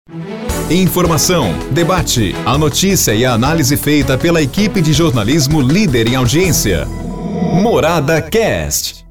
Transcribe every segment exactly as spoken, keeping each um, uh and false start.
Informação, debate, a notícia e a análise feita pela equipe de jornalismo líder em audiência. Morada Cast.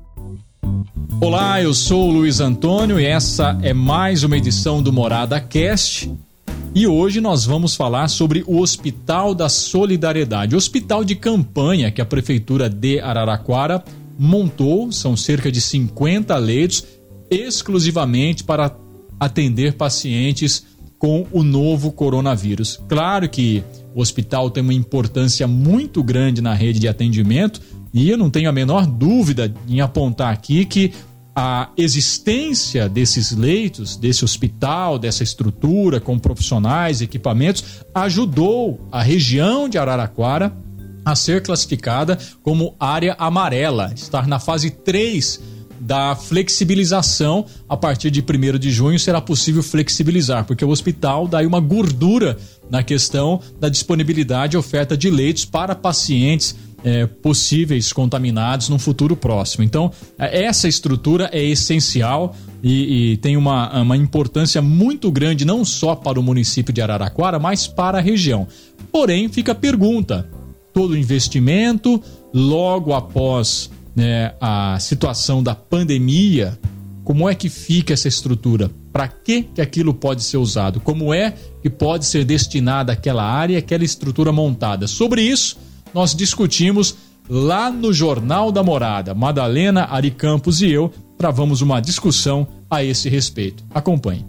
Olá, eu sou o Luiz Antônio e essa é mais uma edição do Morada Cast. E hoje nós vamos falar sobre o Hospital da Solidariedade, hospital de campanha que a Prefeitura de Araraquara montou. São cerca de cinquenta leitos exclusivamente para atender pacientes com o novo coronavírus. Claro que o hospital tem uma importância muito grande na rede de atendimento e eu não tenho a menor dúvida em apontar aqui que a existência desses leitos, desse hospital, dessa estrutura com profissionais, equipamentos, ajudou a região de Araraquara a ser classificada como área amarela, estar na fase três da flexibilização. A partir de primeiro de junho será possível flexibilizar, porque o hospital dá aí uma gordura na questão da disponibilidade e oferta de leitos para pacientes é, possíveis contaminados no futuro próximo. Então, essa estrutura é essencial e, e tem uma, uma importância muito grande, não só para o município de Araraquara, mas para a região. Porém, fica a pergunta: todo investimento, logo após né, a situação da pandemia, como é que fica essa estrutura? Para que que aquilo pode ser usado? Como é que pode ser destinada aquela área, aquela estrutura montada? Sobre isso, nós discutimos lá no Jornal da Morada. Madalena, Ari Campos e eu travamos uma discussão a esse respeito. Acompanhe.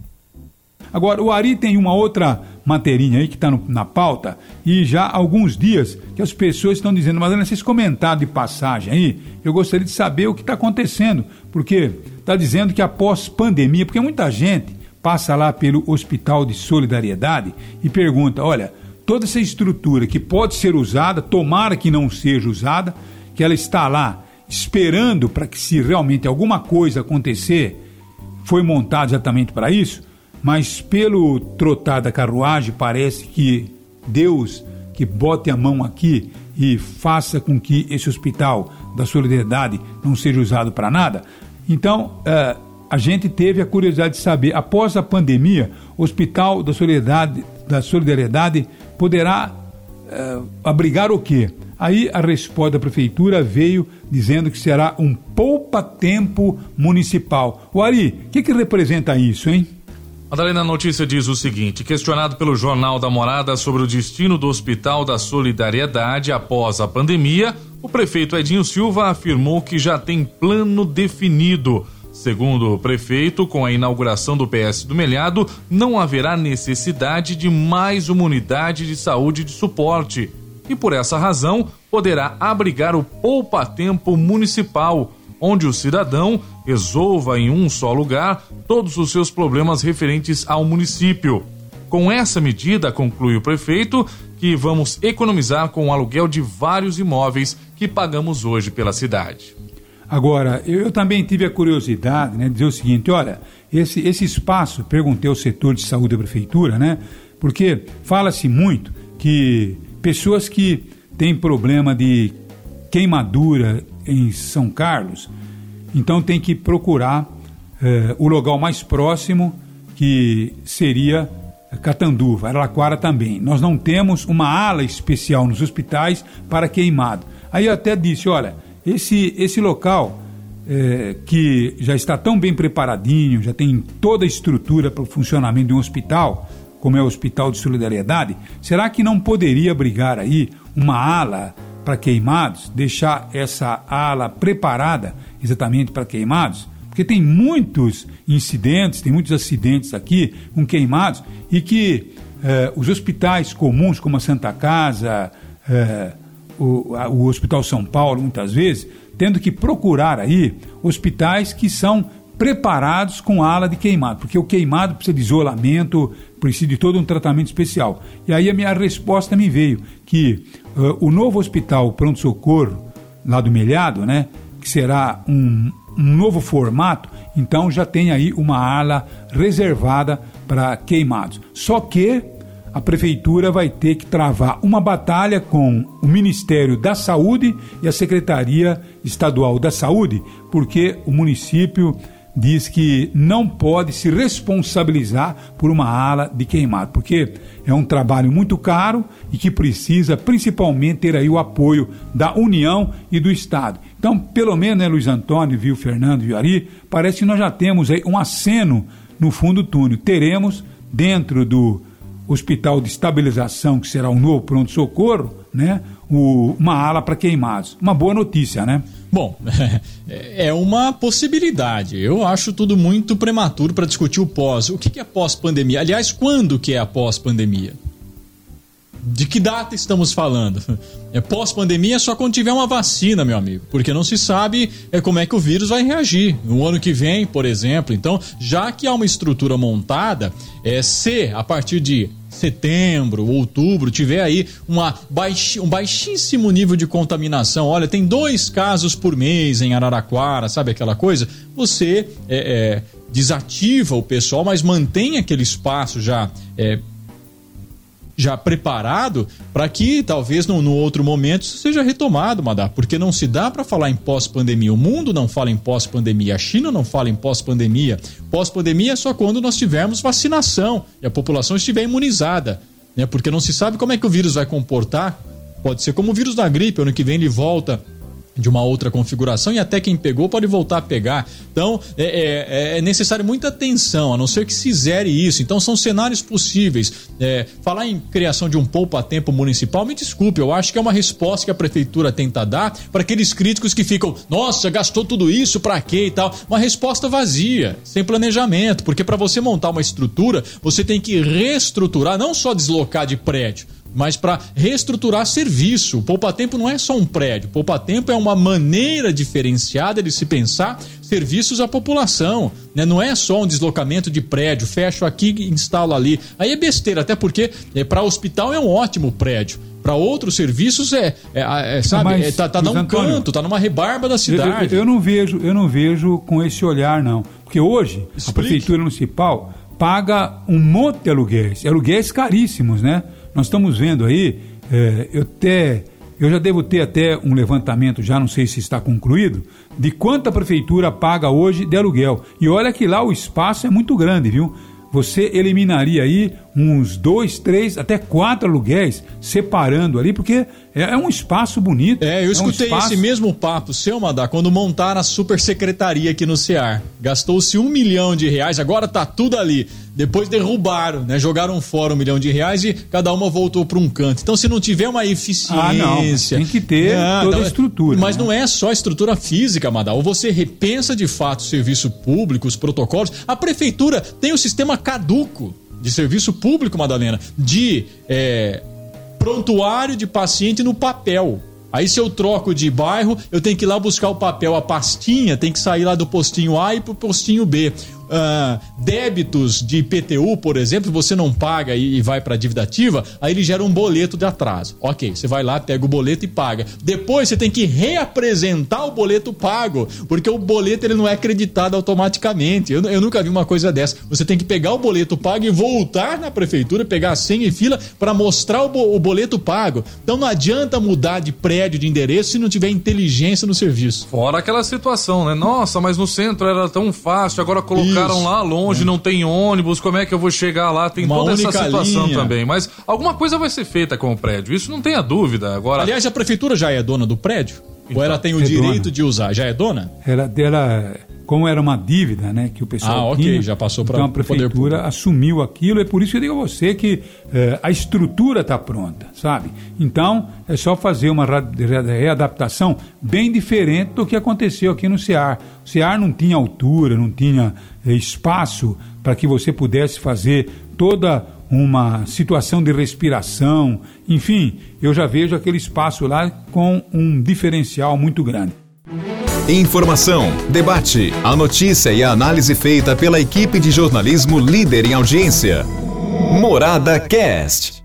Agora, o Ari tem uma outra materinha aí que está na pauta e já há alguns dias que as pessoas estão dizendo, mas nesses comentários de passagem aí, eu gostaria de saber o que está acontecendo, porque está dizendo que após pandemia, porque muita gente passa lá pelo Hospital de Solidariedade e pergunta, olha, toda essa estrutura que pode ser usada, tomara que não seja usada, que ela está lá esperando para que se realmente alguma coisa acontecer, foi montada exatamente para isso, mas pelo trotar da carruagem parece que Deus que bote a mão aqui e faça com que esse Hospital da Solidariedade não seja usado para nada. Então, uh, a gente teve a curiosidade de saber, após a pandemia, o Hospital da Solidariedade, da Solidariedade poderá uh, abrigar o quê? Aí a resposta da Prefeitura veio dizendo que será um poupa-tempo municipal. O Ari, o que, que representa isso, hein? Madalena, a notícia diz o seguinte: questionado pelo Jornal da Morada sobre o destino do Hospital da Solidariedade após a pandemia, o prefeito Edinho Silva afirmou que já tem plano definido. Segundo o prefeito, com a inauguração do P S do Melhado, não haverá necessidade de mais uma unidade de saúde de suporte e, por essa razão, poderá abrigar o poupa-tempo municipal, onde o cidadão resolva em um só lugar todos os seus problemas referentes ao município. Com essa medida, conclui o prefeito, que vamos economizar com o aluguel de vários imóveis que pagamos hoje pela cidade. Agora, eu, eu também tive a curiosidade, né, de dizer o seguinte, olha, esse, esse espaço, perguntei ao setor de saúde da prefeitura, né, porque fala-se muito que pessoas que têm problema de queimadura em São Carlos, então tem que procurar eh, o local mais próximo, que seria Catanduva, Araraquara também. Nós não temos uma ala especial nos hospitais para queimado. Aí eu até disse, olha, esse, esse local eh, que já está tão bem preparadinho, já tem toda a estrutura para o funcionamento de um hospital, como é o Hospital de Solidariedade, será que não poderia abrigar aí uma ala para queimados, deixar essa ala preparada exatamente para queimados? Porque tem muitos incidentes, tem muitos acidentes aqui com queimados e que eh, os hospitais comuns, como a Santa Casa, eh, o, a, o Hospital São Paulo, muitas vezes, tendo que procurar aí hospitais que são preparados com ala de queimado, porque o queimado precisa de isolamento, precisa de todo um tratamento especial. E aí a minha resposta me veio que uh, o novo hospital pronto-socorro lá do Melhado, né, que será um, um novo formato, então já tem aí uma ala reservada para queimados. Só que a prefeitura vai ter que travar uma batalha com o Ministério da Saúde e a Secretaria Estadual da Saúde, porque o município diz que não pode se responsabilizar por uma ala de queimado, porque é um trabalho muito caro e que precisa principalmente ter aí o apoio da União e do Estado. Então, pelo menos, né, Luiz Antônio, viu, Fernando, viu, Ari, parece que nós já temos aí um aceno no fundo do túnel. Teremos dentro do Hospital de Estabilização, que será um novo pronto-socorro, né, o, uma ala para queimados. Uma boa notícia, né? Bom, é uma possibilidade. Eu acho tudo muito prematuro para discutir o pós. O que é pós-pandemia? Aliás, quando que é a pós-pandemia? De que data estamos falando? É pós-pandemia só quando tiver uma vacina, meu amigo, porque não se sabe é, como é que o vírus vai reagir no ano que vem, por exemplo. Então, já que há uma estrutura montada, é, se a partir de setembro, outubro, tiver aí uma baixi, um baixíssimo nível de contaminação, olha, tem dois casos por mês em Araraquara, sabe aquela coisa? Você é, é, desativa o pessoal, mas mantém aquele espaço já é, já preparado para que talvez no, no outro momento isso seja retomado, Madá, porque não se dá para falar em pós-pandemia. O mundo não fala em pós-pandemia, a China não fala em pós-pandemia. Pós-pandemia é só quando nós tivermos vacinação e a população estiver imunizada, né? Porque não se sabe como é que o vírus vai comportar. Pode ser como o vírus da gripe, ano que vem ele volta de uma outra configuração e até quem pegou pode voltar a pegar. Então é, é, é necessário muita atenção, a não ser que se zere isso. Então são cenários possíveis. É, falar em criação de um poupa-tempo municipal, me desculpe, eu acho que é uma resposta que a prefeitura tenta dar para aqueles críticos que ficam, nossa, gastou tudo isso pra quê e tal. Uma resposta vazia, sem planejamento, porque para você montar uma estrutura, você tem que reestruturar, não só deslocar de prédio, mas para reestruturar serviço. O poupa-tempo não é só um prédio. O poupa-tempo é uma maneira diferenciada de se pensar serviços à população, né? Não é só um deslocamento de prédio, fecho aqui e instalo ali. Aí é besteira, até porque é, para hospital é um ótimo prédio. Para outros serviços é, é, é sabe, Mas, é, tá, tá num Antônio, canto, tá numa rebarba da cidade. Eu, eu, eu, não vejo, eu não vejo com esse olhar, não. Porque hoje Explique. A prefeitura municipal paga um monte de aluguéis, aluguéis caríssimos, né? Nós estamos vendo aí, é, eu, até, eu já devo ter até um levantamento, já não sei se está concluído, de quanto a prefeitura paga hoje de aluguel. E olha que lá o espaço é muito grande, viu? Você eliminaria aí uns dois, três, até quatro aluguéis, separando ali, porque é, é um espaço bonito. É, eu escutei é um espaço... esse mesmo papo seu, Madá, quando montaram a super secretaria aqui no Cear. Gastou-se um milhão de reais, agora tá tudo ali. Depois derrubaram, né? Jogaram fora um milhão de reais e cada uma voltou para um canto. Então, se não tiver uma eficiência... Ah, não. Tem que ter não, toda não, a estrutura. Mas né? não é só a estrutura física, Madá. Ou você repensa de fato o serviço público, os protocolos. A prefeitura tem o sistema caduco de serviço público, Madalena, de é, prontuário de paciente no papel. Aí se eu troco de bairro, eu tenho que ir lá buscar o papel, a pastinha, tem que sair lá do postinho A e pro postinho B. Uh, débitos de I P T U, por exemplo, você não paga e, e vai para dívida ativa, aí ele gera um boleto de atraso. Ok, você vai lá, pega o boleto e paga. Depois você tem que reapresentar o boleto pago, porque o boleto ele não é acreditado automaticamente. Eu, eu nunca vi uma coisa dessa. Você tem que pegar o boleto pago e voltar na prefeitura, pegar a senha e fila para mostrar o, bo, o boleto pago. Então não adianta mudar de prédio, de endereço, se não tiver inteligência no serviço. Fora aquela situação, né? Nossa, mas no centro era tão fácil, agora colocar Ficaram lá longe, é. não tem ônibus, como é que eu vou chegar lá? Tem Uma toda essa situação linha. também. Mas alguma coisa vai ser feita com o prédio, isso não tenha dúvida. Agora... Aliás, a prefeitura já é dona do prédio? Então, ou ela tem o é direito dona. de usar? Já é dona? Ela, ela, como era uma dívida, né, que o pessoal ah, ok, tinha, já passou para então a prefeitura assumiu aquilo. É por isso que eu digo a você que eh, a estrutura está pronta, sabe? Então é só fazer uma readaptação bem diferente do que aconteceu aqui no Cear. O Cear não tinha altura, não tinha eh, espaço para que você pudesse fazer toda uma situação de respiração, enfim, eu já vejo aquele espaço lá com um diferencial muito grande. Informação, debate, a notícia e a análise feita pela equipe de jornalismo líder em audiência. Morada Cast.